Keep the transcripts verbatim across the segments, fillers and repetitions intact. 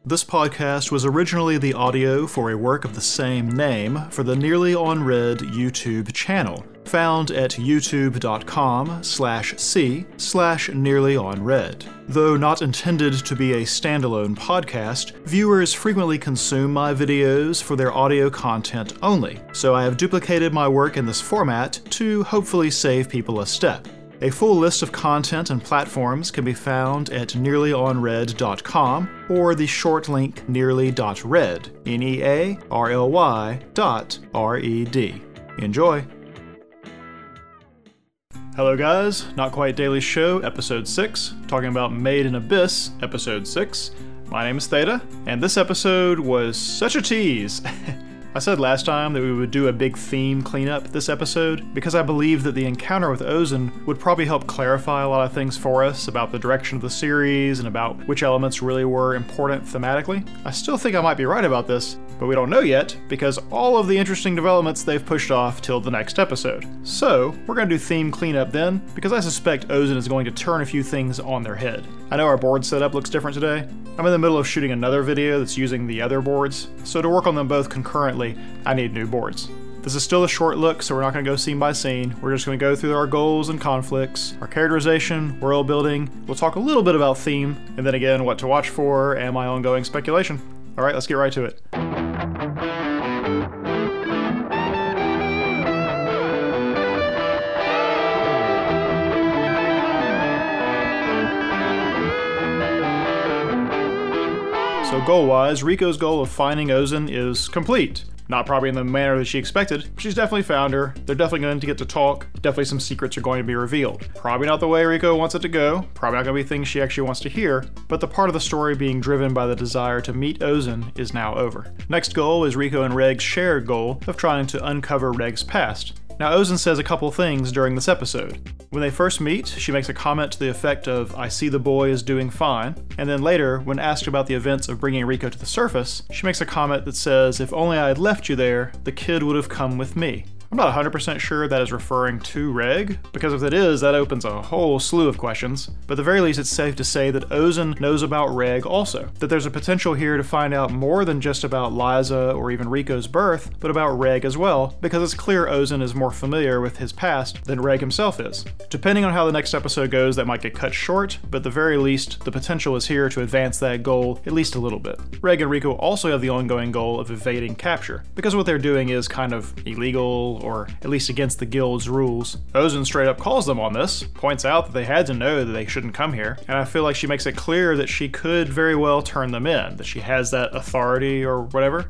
This podcast was originally the audio for a work of the same name for the Nearly On Read YouTube channel, found at youtube.com slash c slash nearly on read. Though not intended to be a standalone podcast, viewers frequently consume my videos for their audio content only, so I have duplicated my work in this format to hopefully save people a step. A full list of content and platforms can be found at nearly on read dot com or the short link nearly dot read, N E A R L Y dot R E D. Enjoy! Hello guys, Not Quite Daily Show, Episode six, talking about Made in Abyss, Episode six. My name is Theta, and this episode was such a tease. I said last time that we would do a big theme cleanup this episode because I believe that the encounter with Ozen would probably help clarify a lot of things for us about the direction of the series and about which elements really were important thematically. I still think I might be right about this, but we don't know yet because all of the interesting developments they've pushed off till the next episode. So, we're going to do theme cleanup then, because I suspect Ozen is going to turn a few things on their head. I know our board setup looks different today. I'm in the middle of shooting another video that's using the other boards, so to work on them both concurrently, I need new boards. This is still a short look, so we're not going to go scene by scene. We're just going to go through our goals and conflicts, our characterization, world building. We'll talk a little bit about theme, and then again what to watch for, and my ongoing speculation. Alright, let's get right to it. So goal-wise, Riko's goal of finding Ozen is complete. Not probably in the manner that she expected, but she's definitely found her. They're definitely going to get to talk. Definitely some secrets are going to be revealed. Probably not the way Riko wants it to go. Probably not going to be things she actually wants to hear. But the part of the story being driven by the desire to meet Ozen is now over. Next goal is Riko and Reg's shared goal of trying to uncover Reg's past. Now, Ozen says a couple things during this episode. When they first meet, she makes a comment to the effect of, "I see the boy is doing fine," and then later, when asked about the events of bringing Riko to the surface, she makes a comment that says, "If only I had left you there, the kid would have come with me." I'm not one hundred percent sure that is referring to Reg, because if it is, that opens a whole slew of questions. But at the very least, it's safe to say that Ozen knows about Reg also, that there's a potential here to find out more than just about Liza or even Riko's birth, but about Reg as well, because it's clear Ozen is more familiar with his past than Reg himself is. Depending on how the next episode goes, that might get cut short, but at the very least, the potential is here to advance that goal at least a little bit. Reg and Riko also have the ongoing goal of evading capture, because what they're doing is kind of illegal, or at least against the guild's rules. Ozen straight up calls them on this, points out that they had to know that they shouldn't come here, and I feel like she makes it clear that she could very well turn them in, that she has that authority or whatever,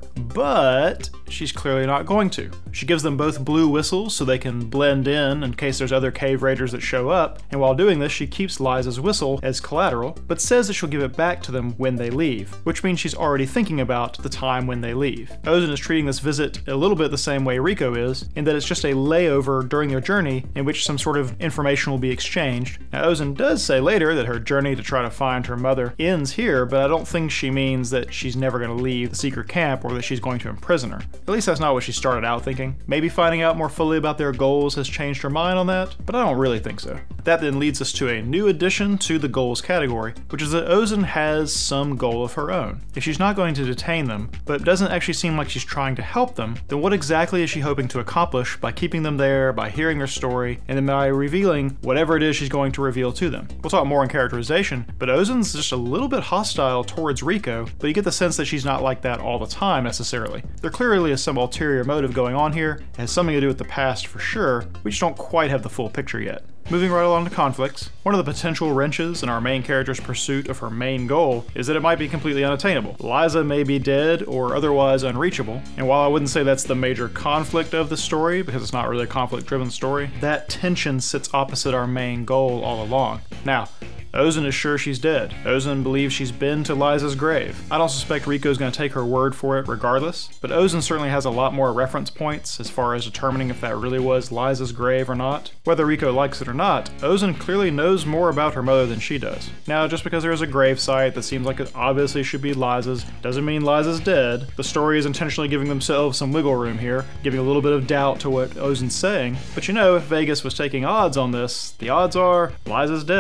but she's clearly not going to. She gives them both blue whistles so they can blend in in case there's other cave raiders that show up, and while doing this she keeps Liza's whistle as collateral, but says that she'll give it back to them when they leave, which means she's already thinking about the time when they leave. Ozen is treating this visit a little bit the same way Riko is, in that it's just a layover during their journey in which some sort of information will be exchanged. Now, Ozen does say later that her journey to try to find her mother ends here, but I don't think she means that she's never going to leave the secret camp or that she's going to imprison her. At least that's not what she started out thinking. Maybe finding out more fully about their goals has changed her mind on that, but I don't really think so. That then leads us to a new addition to the goals category, which is that Ozen has some goal of her own. If she's not going to detain them, but it doesn't actually seem like she's trying to help them, then what exactly is she hoping to accomplish by keeping them there, by hearing their story, and then by revealing whatever it is she's going to reveal to them? We'll talk more in characterization, but Ozen's just a little bit hostile towards Riko, but you get the sense that she's not like that all the time necessarily. There clearly is some ulterior motive going on here. It has something to do with the past for sure. We just don't quite have the full picture yet. Moving right along to conflicts, one of the potential wrenches in our main character's pursuit of her main goal is that it might be completely unattainable. Liza may be dead or otherwise unreachable, and while I wouldn't say that's the major conflict of the story, because it's not really a conflict-driven story, that tension sits opposite our main goal all along. Now, Ozen is sure she's dead. Ozen believes she's been to Liza's grave. I don't suspect Riko's going to take her word for it regardless, but Ozen certainly has a lot more reference points as far as determining if that really was Liza's grave or not. Whether Riko likes it or not, Ozen clearly knows more about her mother than she does. Now, just because there is a grave site that seems like it obviously should be Liza's, doesn't mean Liza's dead. The story is intentionally giving themselves some wiggle room here, giving a little bit of doubt to what Ozen's saying. But you know, if Vegas was taking odds on this, the odds are Liza's dead.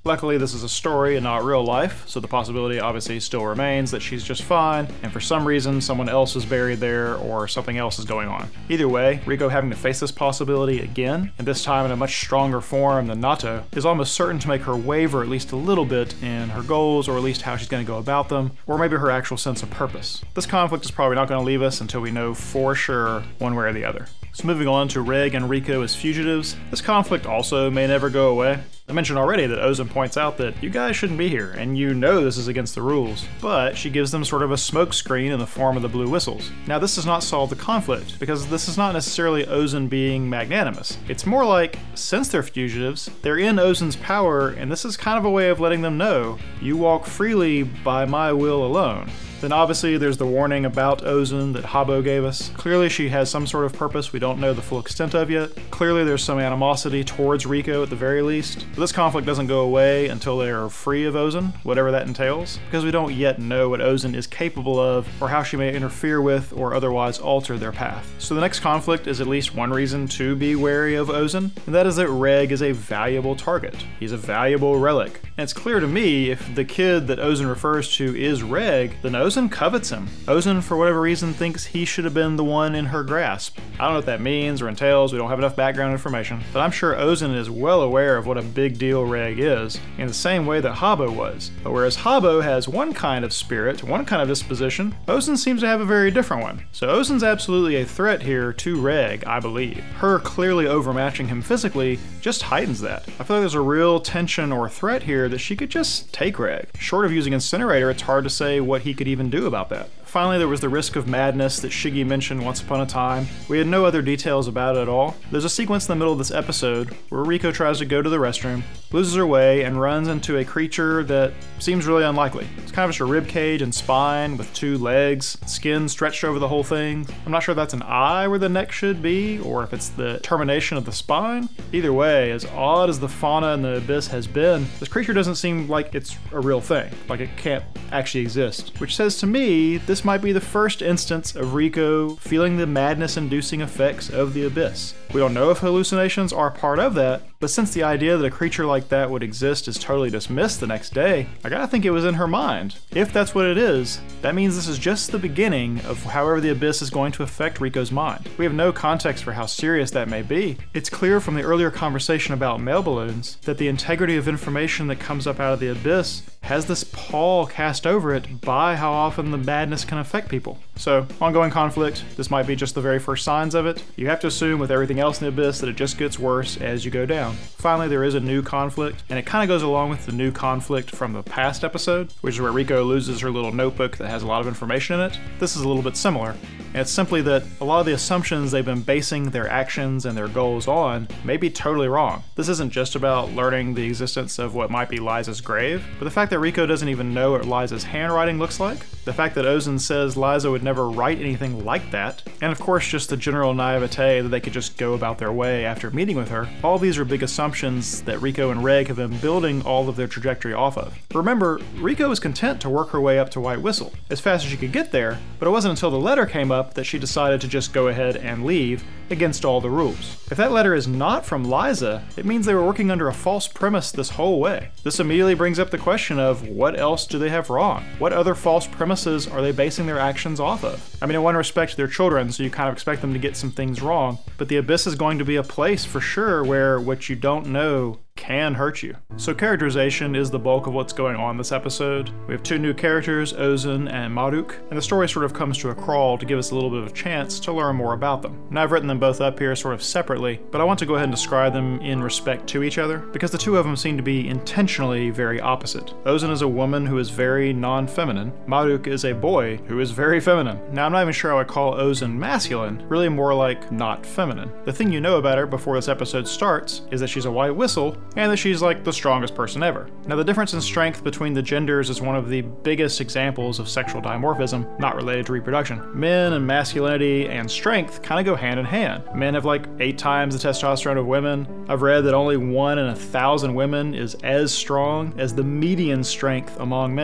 Luckily, this is a story and not real life, so the possibility obviously still remains that she's just fine, and for some reason someone else is buried there or something else is going on. Either way, Riko having to face this possibility again, and this time in a much stronger form than Nato, is almost certain to make her waver at least a little bit in her goals, or at least how she's going to go about them, or maybe her actual sense of purpose. This conflict is probably not going to leave us until we know for sure one way or the other. So moving on to Reg and Riko as fugitives, this conflict also may never go away. I mentioned already that Ozan points out that you guys shouldn't be here, and you know this is against the rules, but she gives them sort of a smoke screen in the form of the blue whistles. Now this does not solve the conflict, because this is not necessarily Ozan being magnanimous. It's more like, since they're fugitives, they're in Ozan's power, and this is kind of a way of letting them know, you walk freely by my will alone. Then obviously there's the warning about Ozan that Habo gave us. Clearly she has some sort of purpose we don't know the full extent of yet. Clearly there's some animosity towards Riko at the very least. But this conflict doesn't go away until they are free of Ozan, whatever that entails, because we don't yet know what Ozan is capable of or how she may interfere with or otherwise alter their path. So the next conflict is at least one reason to be wary of Ozan, and that is that Reg is a valuable target. He's a valuable relic. And it's clear to me if the kid that Ozan refers to is Reg, then Ozan covets him. Ozan, for whatever reason, thinks he should have been the one in her grasp. I don't know what that means or entails, we don't have enough background information, but I'm sure Ozan is well aware of what a big deal Reg is, in the same way that Habo was. But whereas Habo has one kind of spirit, one kind of disposition, Ozan seems to have a very different one. So Ozan's absolutely a threat here to Reg, I believe. Her clearly overmatching him physically just heightens that. I feel like there's a real tension or threat here that she could just take Reg. Short of using Incinerator, it's hard to say what he could even do about that. Finally, there was the risk of madness that Shiggy mentioned once upon a time. We had no other details about it at all. There's a sequence in the middle of this episode where Riko tries to go to the restroom, loses her way, and runs into a creature that seems really unlikely. It's kind of just a rib cage and spine with two legs, skin stretched over the whole thing. I'm not sure if that's an eye where the neck should be, or if it's the termination of the spine. Either way, as odd as the fauna in the abyss has been, this creature doesn't seem like it's a real thing, like it can't actually exist, which says to me this might be the first instance of Riko feeling the madness-inducing effects of the abyss. We don't know if hallucinations are part of that, but since the idea that a creature like that would exist is totally dismissed the next day, I gotta think it was in her mind. If that's what it is, that means this is just the beginning of however the abyss is going to affect Riko's mind. We have no context for how serious that may be. It's clear from the earlier conversation about mail balloons that the integrity of information that comes up out of the abyss has this pall cast over it by how often the madness can affect people. So, ongoing conflict, this might be just the very first signs of it. You have to assume with everything else in the abyss that it just gets worse as you go down. Finally, there is a new conflict, and it kind of goes along with the new conflict from the past episode, which is where Riko loses her little notebook that has a lot of information in it. This is a little bit similar. And it's simply that a lot of the assumptions they've been basing their actions and their goals on may be totally wrong. This isn't just about learning the existence of what might be Liza's grave, but the fact that Riko doesn't even know what Liza's handwriting looks like, the fact that Ozan says Liza would never write anything like that, and of course just the general naivete that they could just go about their way after meeting with her, all these are big assumptions that Riko and Reg have been building all of their trajectory off of. Remember, Riko was content to work her way up to White Whistle, as fast as she could get there, but it wasn't until the letter came up that she decided to just go ahead and leave against all the rules. If that letter is not from Liza, it means they were working under a false premise this whole way. This immediately brings up the question of what else do they have wrong? What other false premises are they basing their actions off of? I mean, in one respect, they're children, so you kind of expect them to get some things wrong, but the abyss is going to be a place for sure where what you don't know can hurt you. So characterization is the bulk of what's going on this episode. We have two new characters, Ozan and Maruk, and the story sort of comes to a crawl to give us a little bit of a chance to learn more about them. And I've written them both up here sort of separately, but I want to go ahead and describe them in respect to each other, because the two of them seem to be intentionally very opposite. Ozan is a woman who is very non-feminine. Maruk is a boy who is very feminine. Now, I'm not even sure I would call Ozan masculine, really more like not feminine. The thing you know about her before this episode starts is that she's a White Whistle, and that she's like the strongest person ever. Now, the difference in strength between the genders is one of the biggest examples of sexual dimorphism not related to reproduction. Men and masculinity and strength kind of go hand in hand. Men have like eight times the testosterone of women. I've read that only one in a thousand women is as strong as the median strength among men.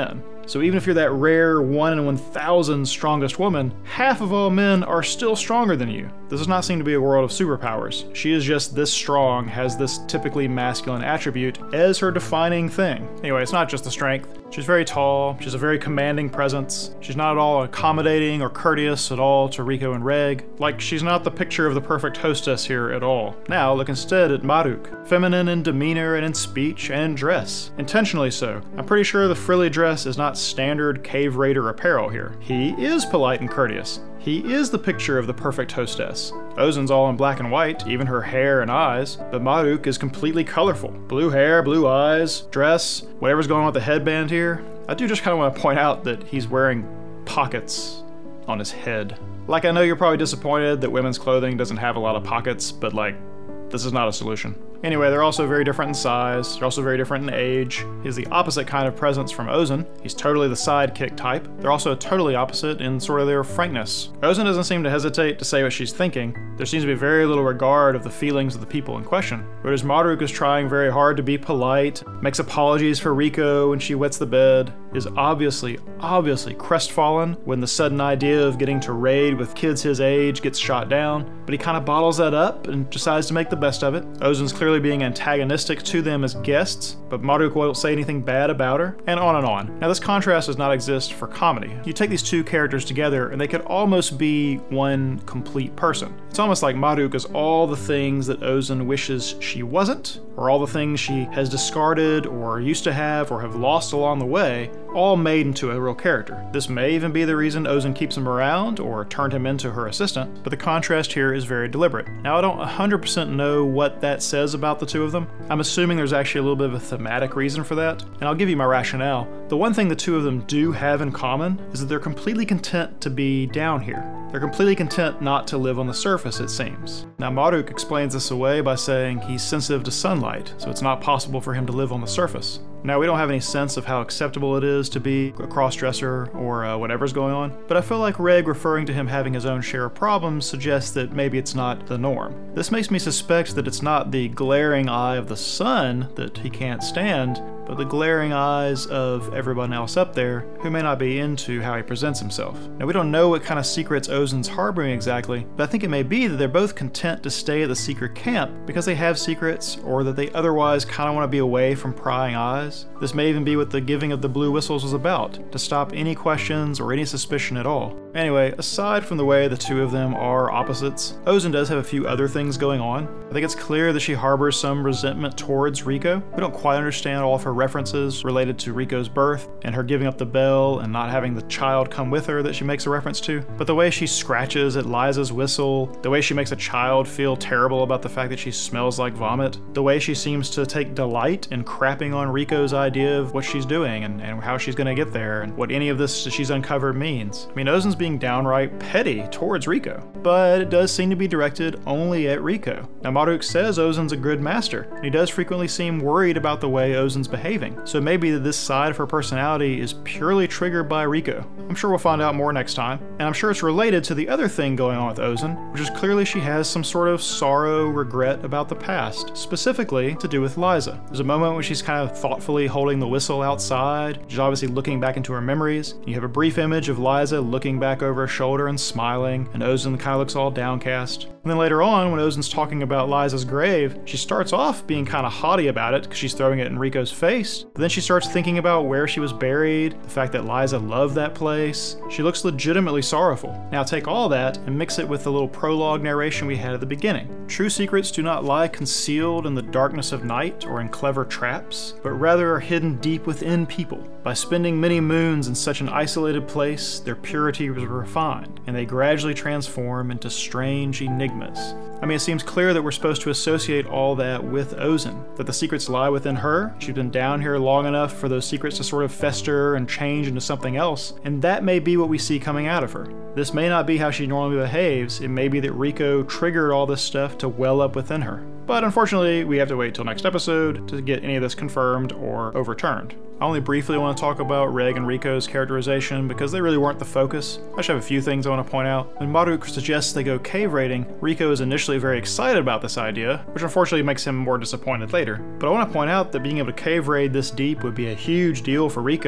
So even if you're that rare one in one thousand strongest woman, half of all men are still stronger than you. This does not seem to be a world of superpowers. She is just this strong, has this typically masculine attribute as her defining thing. Anyway, it's not just the strength. She's very tall, she's a very commanding presence. She's not at all accommodating or courteous at all to Riko and Reg. Like, she's not the picture of the perfect hostess here at all. Now, look instead at Maruk. Feminine in demeanor and in speech and in dress. Intentionally so. I'm pretty sure the frilly dress is not standard cave raider apparel here. He is polite and courteous. He is the picture of the perfect hostess. Ozen's all in black and white, even her hair and eyes, but Maruk is completely colorful. Blue hair, blue eyes, dress, whatever's going on with the headband here. I do just kind of want to point out that he's wearing pockets on his head. Like, I know you're probably disappointed that women's clothing doesn't have a lot of pockets, but like, this is not a solution. Anyway, they're also very different in size, they're also very different in age. He's the opposite kind of presence from Ozen. He's totally the sidekick type. They're also totally opposite in sort of their frankness. Ozen doesn't seem to hesitate to say what she's thinking. There seems to be very little regard of the feelings of the people in question. Whereas Maruk is trying very hard to be polite, makes apologies for Riko when she wets the bed, is obviously, obviously crestfallen when the sudden idea of getting to raid with kids his age gets shot down, but he kind of bottles that up and decides to make the best of it. Ozen's clearly being antagonistic to them as guests, but Maruk won't say anything bad about her, and on and on. Now, this contrast does not exist for comedy. You take these two characters together and they could almost be one complete person. It's almost like Maruk is all the things that Ozen wishes she wasn't, or all the things she has discarded or used to have or have lost along the way, all made into a real character. This may even be the reason Ozen keeps him around or turned him into her assistant, but the contrast here is very deliberate. Now, I don't one hundred percent know what that says about the two of them. I'm assuming there's actually a little bit of a thematic reason for that, and I'll give you my rationale. The one thing the two of them do have in common is that they're completely content to be down here. They're completely content not to live on the surface, it seems. Now, Maruk explains this away by saying he's sensitive to sunlight, so it's not possible for him to live on the surface. Now, we don't have any sense of how acceptable it is to be a cross-dresser or uh, whatever's going on, but I feel like Reg referring to him having his own share of problems suggests that maybe it's not the norm. This makes me suspect that it's not the glaring eye of the sun that he can't stand, but the glaring eyes of everyone else up there who may not be into how he presents himself. Now, we don't know what kind of secrets Ozen's harboring exactly, but I think it may be that they're both content to stay at the secret camp because they have secrets or that they otherwise kind of want to be away from prying eyes. This may even be what the giving of the blue whistles was about, to stop any questions or any suspicion at all. Anyway, aside from the way the two of them are opposites, Ozen does have a few other things going on. I think it's clear that she harbors some resentment towards Riko. We don't quite understand all of her references related to Riko's birth and her giving up the bell and not having the child come with her that she makes a reference to. But the way she scratches at Liza's whistle, the way she makes a child feel terrible about the fact that she smells like vomit, the way she seems to take delight in crapping on Riko's idea of what she's doing and, and how she's going to get there and what any of this she's uncovered means. I mean, Ozen's being downright petty towards Riko, but it does seem to be directed only at Riko. Now, Maruk says Ozen's a good master, and he does frequently seem worried about the way Ozen's behaving, so it may be that this side of her personality is purely triggered by Riko. I'm sure we'll find out more next time, and I'm sure it's related to the other thing going on with Ozen, which is clearly she has some sort of sorrow, regret about the past, specifically to do with Liza. There's a moment when she's kind of thoughtfully holding the whistle outside. She's obviously looking back into her memories. You have a brief image of Liza looking back over her shoulder and smiling, and Ozen kind of looks all downcast. And then later on, when Ozen's talking about Liza's grave, she starts off being kind of haughty about it because she's throwing it in Riko's face, but then she starts thinking about where she was buried, the fact that Liza loved that place. She looks legitimately sorrowful. Now take all that and mix it with the little prologue narration we had at the beginning. True secrets do not lie concealed in the darkness of night or in clever traps, but rather are hidden deep within people. By spending many moons in such an isolated place, their purity was refined, and they gradually transform into strange enigmas. I mean, it seems clear that we're supposed to associate all that with Ozen, that the secrets lie within her. She's been down here long enough for those secrets to sort of fester and change into something else, and that may be what we see coming out of her. This may not be how she normally behaves. It may be that Riko triggered all this stuff to well up within her. But unfortunately, we have to wait till next episode to get any of this confirmed or overturned. I only briefly want to talk about Reg and Riko's characterization because they really weren't the focus. I just have a few things I want to point out. When Maruk suggests they go cave raiding, Riko is initially very excited about this idea, which unfortunately makes him more disappointed later. But I want to point out that being able to cave raid this deep would be a huge deal for Riko,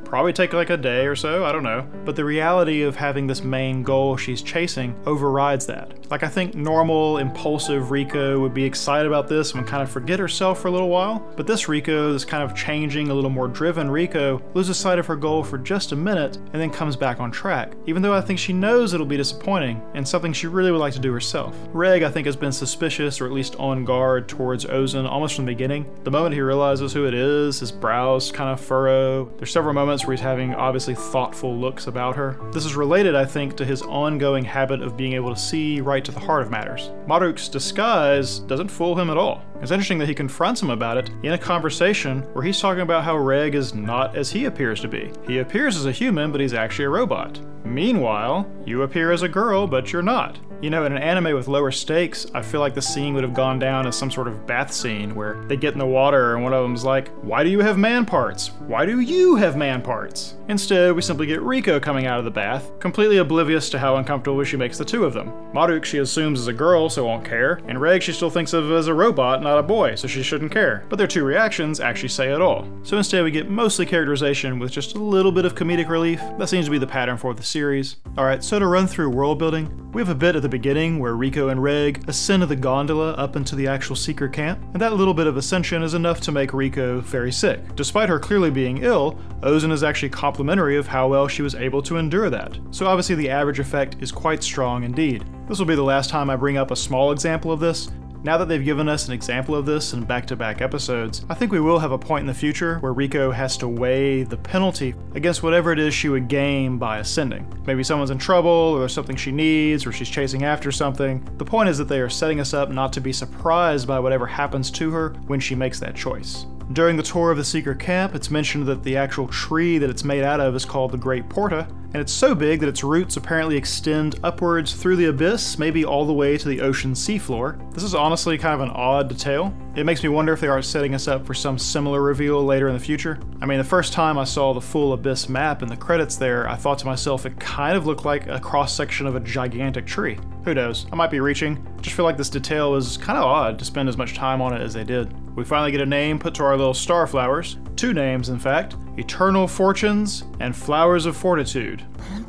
Probably take like a day or so, I don't know. But the reality of having this main goal she's chasing overrides that. Like I think normal, impulsive Riko would be excited about this and kind of forget herself for a little while. But this Riko, this kind of changing, a little more driven Riko, loses sight of her goal for just a minute and then comes back on track. Even though I think she knows it'll be disappointing and something she really would like to do herself. Reg, I think, has been suspicious or at least on guard towards Ozen almost from the beginning. The moment he realizes who it is, his brows kind of furrow. There's several moments where he's having obviously thoughtful looks about her. This is related, I think, to his ongoing habit of being able to see right to the heart of matters. Maruk's disguise doesn't fool him at all. It's interesting that he confronts him about it in a conversation where he's talking about how Reg is not as he appears to be. He appears as a human, but he's actually a robot. Meanwhile, you appear as a girl, but you're not. You know, in an anime with lower stakes, I feel like the scene would have gone down as some sort of bath scene where they get in the water and one of them's like, "Why do you have man parts? Why do you have man parts?" Instead, we simply get Riko coming out of the bath, completely oblivious to how uncomfortable she makes the two of them. Maruk she assumes is a girl, so won't care, and Reg she still thinks of as a robot, not a boy, so she shouldn't care. But their two reactions actually say it all. So instead we get mostly characterization with just a little bit of comedic relief. That seems to be the pattern for the series. Alright, so to run through world building, we have a bit at the beginning where Riko and Reg ascend to the gondola up into the actual secret camp, and that little bit of ascension is enough to make Riko very sick. Despite her clearly being ill, Ozen is actually complimentary of how well she was able to endure that. So obviously the average effect is quite strong indeed. This will be the last time I bring up a small example of this. Now that they've given us an example of this in back-to-back episodes, I think we will have a point in the future where Riko has to weigh the penalty against whatever it is she would gain by ascending. Maybe someone's in trouble, or there's something she needs, or she's chasing after something. The point is that they are setting us up not to be surprised by whatever happens to her when she makes that choice. During the tour of the secret camp, it's mentioned that the actual tree that it's made out of is called the Great Porta, and it's so big that its roots apparently extend upwards through the abyss, maybe all the way to the ocean seafloor. This is honestly kind of an odd detail. It makes me wonder if they are setting us up for some similar reveal later in the future. I mean, the first time I saw the full abyss map in the credits there, I thought to myself it kind of looked like a cross-section of a gigantic tree. Who knows? I might be reaching. I just feel like this detail is kind of odd to spend as much time on it as they did. We finally get a name put to our little star flowers. Two names, in fact. Eternal Fortunes and Flowers of Fortitude.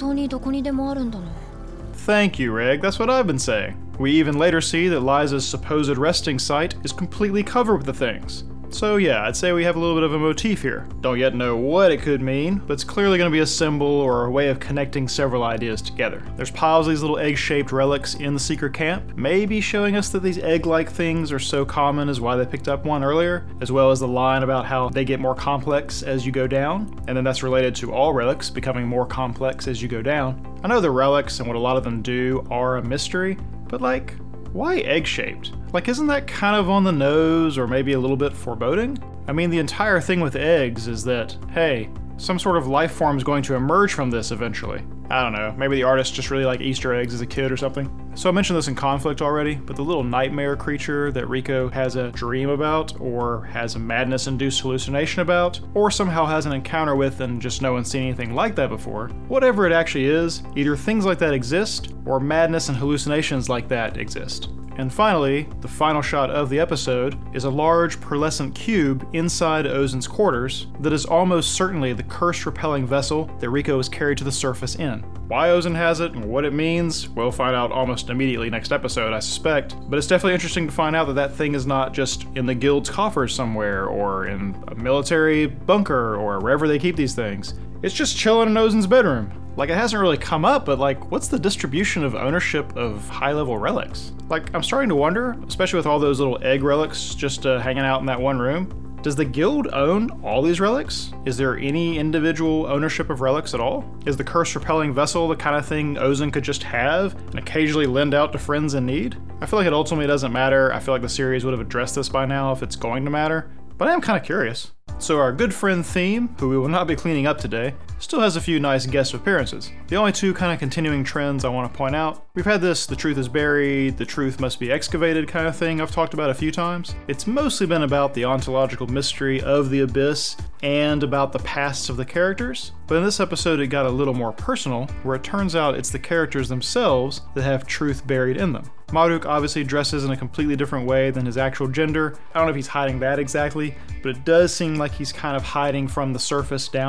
Thank you, Reg. That's what I've been saying. We even later see that Liza's supposed resting site is completely covered with the things. So yeah, I'd say we have a little bit of a motif here. Don't yet know what it could mean, but it's clearly going to be a symbol or a way of connecting several ideas together. There's piles of these little egg-shaped relics in the secret camp, maybe showing us that these egg-like things are so common is why they picked up one earlier, as well as the line about how they get more complex as you go down, and then that's related to all relics becoming more complex as you go down. I know the relics and what a lot of them do are a mystery, but like, why egg-shaped? Like, isn't that kind of on the nose or maybe a little bit foreboding? I mean, the entire thing with eggs is that, hey, some sort of life form is going to emerge from this eventually. I don't know, maybe the artist just really liked Easter eggs as a kid or something. So I mentioned this in Conflict already, but the little nightmare creature that Riko has a dream about, or has a madness-induced hallucination about, or somehow has an encounter with and just no one's seen anything like that before, whatever it actually is, either things like that exist, or madness and hallucinations like that exist. And finally, the final shot of the episode is a large pearlescent cube inside Ozen's quarters that is almost certainly the curse-repelling vessel that Riko is carried to the surface in. Why Ozen has it and what it means, we'll find out almost immediately next episode, I suspect. But it's definitely interesting to find out that that thing is not just in the guild's coffers somewhere, or in a military bunker, or wherever they keep these things. It's just chilling in Ozen's bedroom. Like, it hasn't really come up, but like, what's the distribution of ownership of high-level relics? Like, I'm starting to wonder, especially with all those little egg relics just uh, hanging out in that one room, does the guild own all these relics? Is there any individual ownership of relics at all? Is the curse-repelling vessel the kind of thing Ozen could just have and occasionally lend out to friends in need? I feel like it ultimately doesn't matter. I feel like the series would have addressed this by now if it's going to matter, but I am kind of curious. So our good friend Theme, who we will not be cleaning up today, still has a few nice guest appearances. The only two kind of continuing trends I want to point out, we've had this the truth is buried, the truth must be excavated kind of thing I've talked about a few times. It's mostly been about the ontological mystery of the Abyss and about the pasts of the characters, but in this episode it got a little more personal, where it turns out it's the characters themselves that have truth buried in them. Maruk obviously dresses in a completely different way than his actual gender. I don't know if he's hiding that exactly, but it does seem like he's kind of hiding from the surface down here.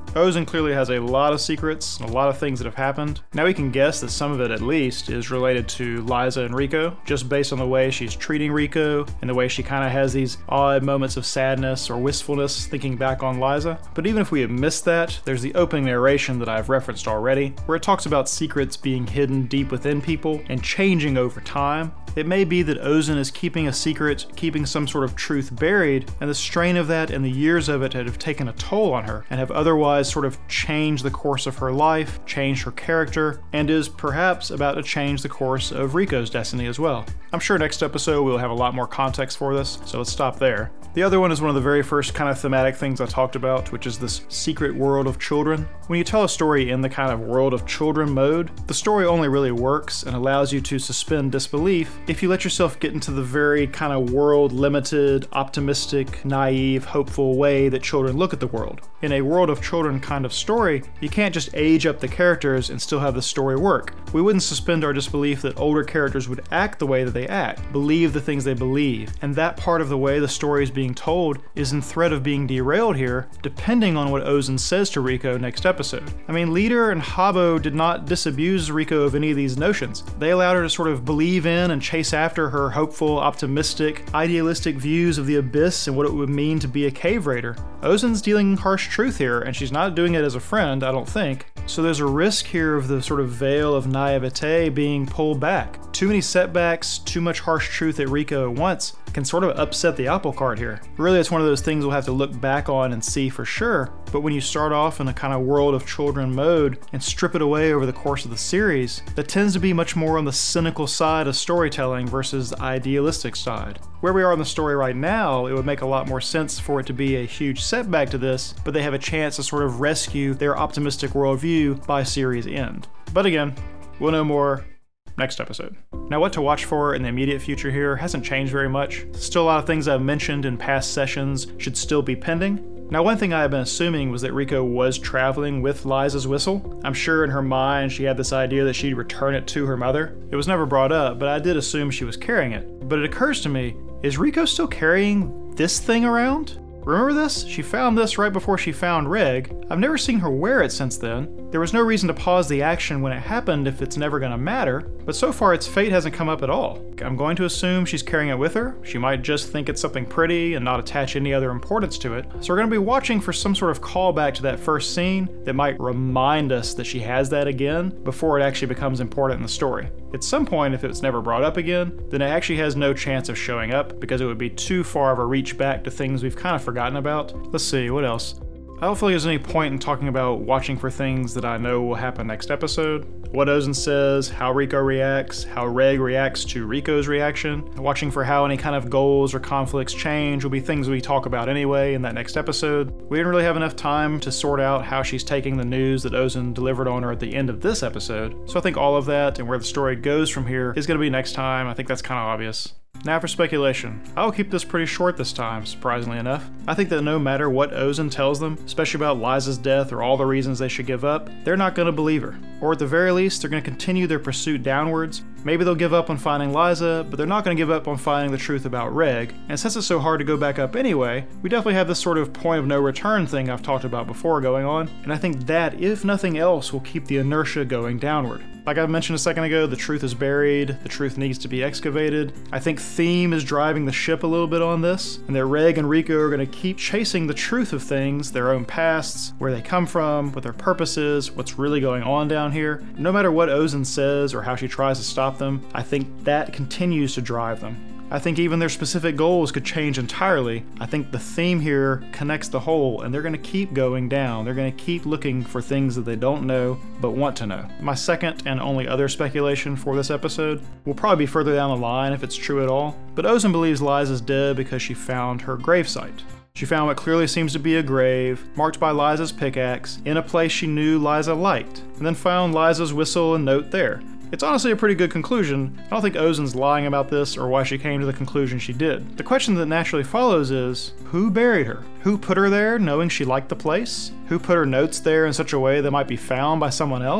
Ozen clearly has a lot of secrets and a lot of things that have happened. Now we can guess that some of it at least is related to Liza and Riko, just based on the way she's treating Riko and the way she kind of has these odd moments of sadness or wistfulness thinking back on Liza. But even if we have missed that, there's the opening narration that I've referenced already, where it talks about secrets being hidden deep within people and changing over time. It may be that Ozen is keeping a secret, keeping some sort of truth buried, and the strain of that and the years of it have taken a toll on her, and have otherwise sort of changed the course of her life, changed her character, and is perhaps about to change the course of Riko's destiny as well. I'm sure next episode we'll have a lot more context for this, so let's stop there. The other one is one of the very first kind of thematic things I talked about, which is this secret world of children. When you tell a story in the kind of world of children mode, the story only really works and allows you to suspend disbelief if you let yourself get into the very kind of world-limited, optimistic, naive, hopeful way that children look at the world. In a world of children kind of story, you can't just age up the characters and still have the story work. We wouldn't suspend our disbelief that older characters would act the way that they act, believe the things they believe, and that part of the way the story is being told is in threat of being derailed here, depending on what Ozen says to Riko next episode. I mean, Leader and Habo did not disabuse Riko of any of these notions. They allowed her to sort of believe in and chase after her hopeful, optimistic, idealistic views of the abyss and what it would mean to be a cave raider. Ozen's dealing harsh truth here, and she's not doing it as a friend, I don't think. So there's a risk here of the sort of veil of naivete being pulled back. Too many setbacks, too much harsh truth at Riko at once can sort of upset the apple cart here. Really, it's one of those things we'll have to look back on and see for sure, but when you start off in a kind of world of children mode and strip it away over the course of the series, that tends to be much more on the cynical side of storytelling versus the idealistic side. Where we are in the story right now, it would make a lot more sense for it to be a huge setback to this, but they have a chance to sort of rescue their optimistic worldview by series end. But again, we'll know more next episode. Now, what to watch for in the immediate future here hasn't changed very much. Still a lot of things I've mentioned in past sessions should still be pending. Now, one thing I had been assuming was that Riko was traveling with Liza's whistle. I'm sure in her mind she had this idea that she'd return it to her mother. It was never brought up, but I did assume she was carrying it. But it occurs to me, is Riko still carrying this thing around? Remember this? She found this right before she found Reg. I've never seen her wear it since then. There was no reason to pause the action when it happened if it's never gonna matter, but so far its fate hasn't come up at all. I'm going to assume she's carrying it with her. She might just think it's something pretty and not attach any other importance to it. So we're gonna be watching for some sort of callback to that first scene that might remind us that she has that again before it actually becomes important in the story. At some point, if it's never brought up again, then it actually has no chance of showing up because it would be too far of a reach back to things we've kind of forgotten about. Let's see, what else? I don't feel like there's any point in talking about watching for things that I know will happen next episode. What Ozen says, how Riko reacts, how Reg reacts to Riko's reaction. Watching for how any kind of goals or conflicts change will be things we talk about anyway in that next episode. We didn't really have enough time to sort out how she's taking the news that Ozen delivered on her at the end of this episode. So I think all of that and where the story goes from here is going to be next time. I think that's kind of obvious. Now for speculation. I'll keep this pretty short this time, surprisingly enough. I think that no matter what Ozen tells them, especially about Liza's death or all the reasons they should give up, they're not going to believe her. Or at the very least, they're going to continue their pursuit downwards. Maybe they'll give up on finding Liza, but they're not going to give up on finding the truth about Reg. And since it's so hard to go back up anyway, we definitely have this sort of point of no return thing I've talked about before going on, and I think that, if nothing else, will keep the inertia going downward. Like I mentioned a second ago, the truth is buried, the truth needs to be excavated. I think theme is driving the ship a little bit on this, and that Reg and Riko are going to keep chasing the truth of things, their own pasts, where they come from, what their purpose is, what's really going on down here. No matter what Ozen says or how she tries to stop them, I think that continues to drive them. I think even their specific goals could change entirely. I think the theme here connects the whole, and they're going to keep going down. They're going to keep looking for things that they don't know, but want to know. My second and only other speculation for this episode will probably be further down the line if it's true at all, but Ozen believes Liza's dead because she found her gravesite. She found what clearly seems to be a grave, marked by Liza's pickaxe, in a place she knew Liza liked, and then found Liza's whistle and note there. It's honestly a pretty good conclusion. I don't think Ozen's lying about this or why she came to the conclusion she did. The question that naturally follows is, who buried her? Who put her there knowing she liked the place? Who put her notes there in such a way that might be found by someone else?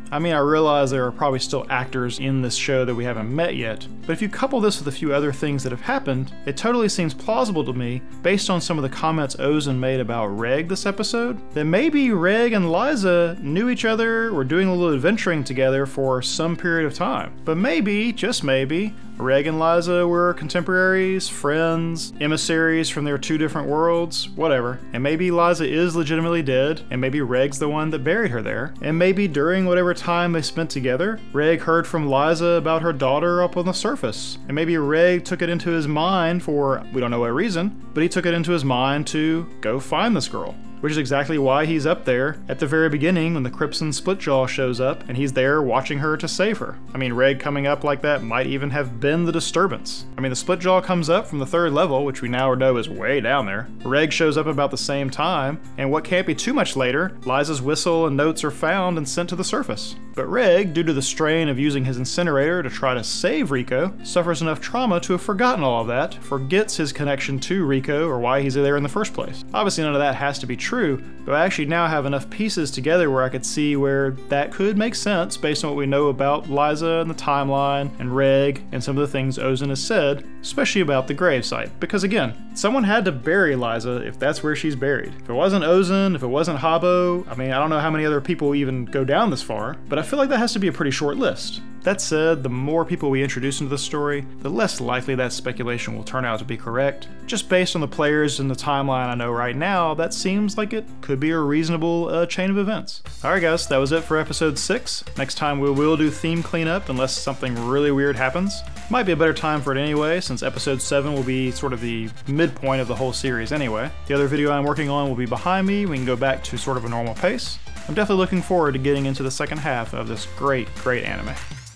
I mean, I realize there are probably still actors in this show that we haven't met yet, but if you couple this with a few other things that have happened, it totally seems plausible to me, based on some of the comments Ozen made about Reg this episode, that maybe Reg and Liza knew each other, were doing a little adventuring together for some period of time. But maybe, just maybe, Reg and Liza were contemporaries, friends, emissaries from their two different worlds, whatever. And maybe Liza is legitimately dead, and maybe Reg's the one that buried her there. And maybe during whatever time they spent together, Reg heard from Liza about her daughter up on the surface. And maybe Reg took it into his mind for, we don't know what reason, but he took it into his mind to go find this girl. Which is exactly why he's up there at the very beginning when the Crimson Splitjaw shows up and he's there watching her to save her. I mean, Reg coming up like that might even have been the disturbance. I mean, the Splitjaw comes up from the third level, which we now know is way down there. Reg shows up about the same time, and what can't be too much later, Liza's whistle and notes are found and sent to the surface. But Reg, due to the strain of using his incinerator to try to save Rico, suffers enough trauma to have forgotten all of that, forgets his connection to Rico or why he's there in the first place. Obviously none of that has to be true, but I actually now have enough pieces together where I could see where that could make sense based on what we know about Liza and the timeline and Reg and some of the things Ozen has said, especially about the gravesite. Because again, someone had to bury Liza if that's where she's buried. If it wasn't Ozen, if it wasn't Habbo, I mean, I don't know how many other people even go down this far, but I feel like that has to be a pretty short list. That said, the more people we introduce into the story, the less likely that speculation will turn out to be correct. Just based on the players and the timeline I know right now, that seems like it could be a reasonable uh, chain of events. Alright guys, that was it for episode six. Next time we will do theme cleanup unless something really weird happens. Might be a better time for it anyway, since episode seven will be sort of the midpoint of the whole series anyway. The other video I'm working on will be behind me, we can go back to sort of a normal pace. I'm definitely looking forward to getting into the second half of this great, great anime.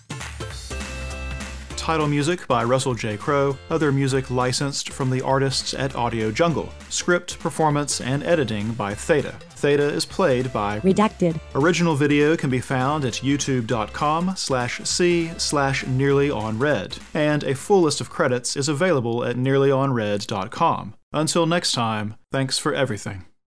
Title music by Russell J. Crowe, other music licensed from the artists at Audio Jungle. Script, performance, and editing by Theta. Theta is played by Redacted. Original video can be found at youtube.com slash c slash nearly on red, and a full list of credits is available at nearly on red dot com. Until next time, thanks for everything.